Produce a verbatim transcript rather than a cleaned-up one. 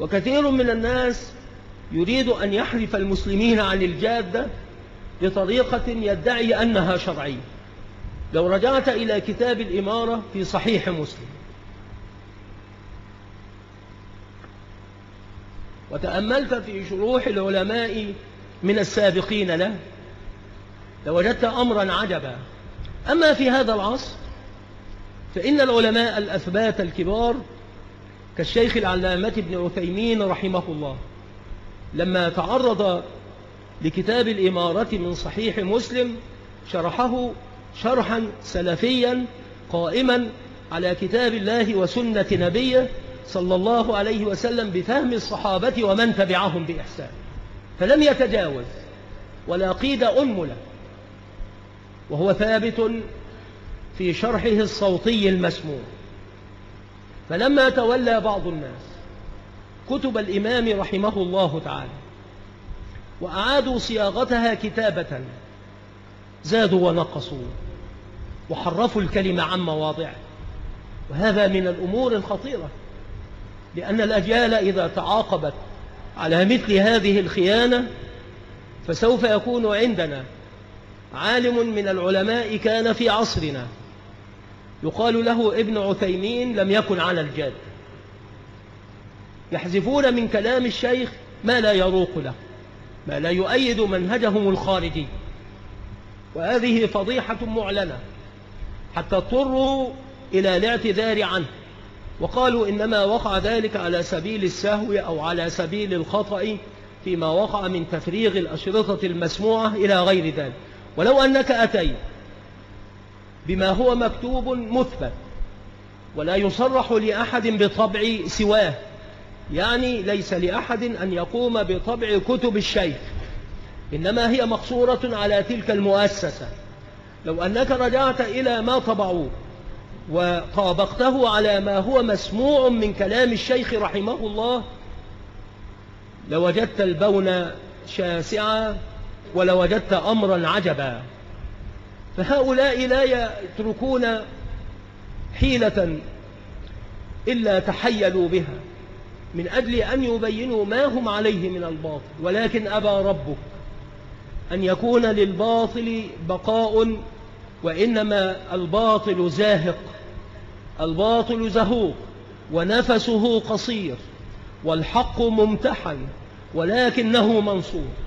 وكثير من الناس يريد أن يحرف المسلمين عن الجادة بطريقة يدعي أنها شرعية. لو رجعت إلى كتاب الإمارة في صحيح مسلم وتأملت في شروح العلماء من السابقين له لوجدت أمرا عجبا. أما في هذا العصر فإن العلماء الأثبات الكبار كالشيخ العلامة ابن عثيمين رحمه الله لما تعرض لكتاب الإمارة من صحيح مسلم شرحه شرحا سلفيا قائما على كتاب الله وسنة نبيه صلى الله عليه وسلم بفهم الصحابة ومن تبعهم بإحسان، فلم يتجاوز ولا قيد أنملة، وهو ثابت في شرحه الصوتي المسموع. فلما تولى بعض الناس كتب الإمام رحمه الله تعالى وأعادوا صياغتها كتابة زادوا ونقصوا وحرفوا الكلمة عن مواضعه، وهذا من الأمور الخطيرة، لأن الأجيال إذا تعاقبت على مثل هذه الخيانة فسوف يكون عندنا عالم من العلماء كان في عصرنا يقال له ابن عثيمين لم يكن على الجاد، يحذفون من كلام الشيخ ما لا يروق له، ما لا يؤيد منهجهم الخارجي، وهذه فضيحة معلنة حتى اضطروا إلى الاعتذار عنه، وقالوا إنما وقع ذلك على سبيل السهو أو على سبيل الخطأ فيما وقع من تفريغ الأشرطة المسموعة إلى غير ذلك. ولو أنك أتيت بما هو مكتوب مثبت ولا يصرح لأحد بطبع سواه، يعني ليس لأحد أن يقوم بطبع كتب الشيخ، إنما هي مقصورة على تلك المؤسسة، لو أنك رجعت إلى ما طبعوه وطابقته على ما هو مسموع من كلام الشيخ رحمه الله لوجدت البون شاسعا ولوجدت أمرا عجبا. فهؤلاء لا يتركون حيلة إلا تحيلوا بها من أجل أن يبينوا ما هم عليه من الباطل، ولكن أبى ربك أن يكون للباطل بقاء، وإنما الباطل زاهق، الباطل زهوق ونفسه قصير، والحق ممتحن ولكنه منصور.